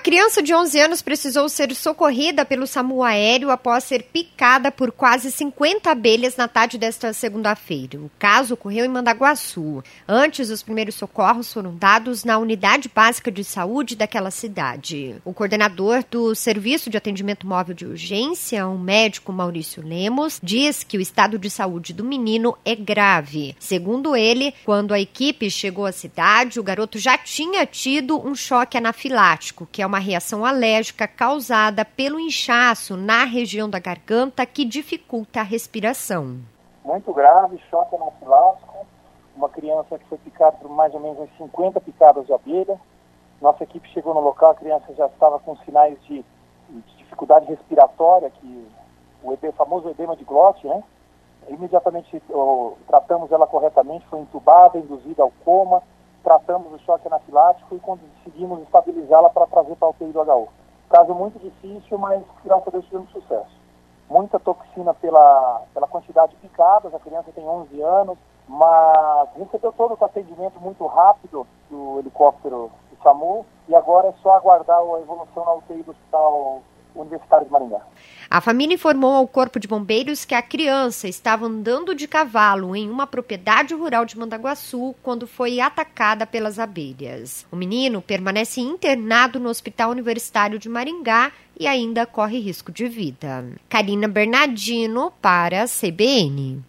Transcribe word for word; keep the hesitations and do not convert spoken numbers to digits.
criança de onze anos precisou ser socorrida pelo SAMU aéreo após ser picada por quase cinquenta abelhas na tarde desta segunda-feira. O caso ocorreu em Mandaguaçu. Antes, os primeiros socorros foram dados na unidade básica de saúde daquela cidade. O coordenador do Serviço de Atendimento Móvel de Urgência, o médico Maurício Lemos, diz que o estado de saúde do menino é grave. Segundo ele, quando a equipe chegou à cidade, o garoto já tinha tido um choque anafilático, que é uma reação alérgica causada pelo inchaço na região da garganta que dificulta a respiração. Muito grave, choque anafilático, uma criança que foi picada por mais ou menos umas cinquenta picadas de abelha. Nossa equipe chegou no local, a criança já estava com sinais de, de dificuldade respiratória, que o, edema, o famoso edema de glote, né? Imediatamente oh, tratamos ela corretamente, foi entubada, induzida ao coma, tratamos o choque anafilático e conseguimos estabilizá-la para trazer para a U T I do H U. Caso muito difícil, mas graças a Deus tivemos sucesso. Muita toxina pela, pela quantidade de picadas, a criança tem onze anos, mas recebeu todo o atendimento muito rápido do helicóptero do SAMU e agora é só aguardar a evolução na U T I do Hospital Universitário de Maringá. A família informou ao Corpo de Bombeiros que a criança estava andando de cavalo em uma propriedade rural de Mandaguaçu quando foi atacada pelas abelhas. O menino permanece internado no Hospital Universitário de Maringá e ainda corre risco de vida. Karina Bernardino para a C B N.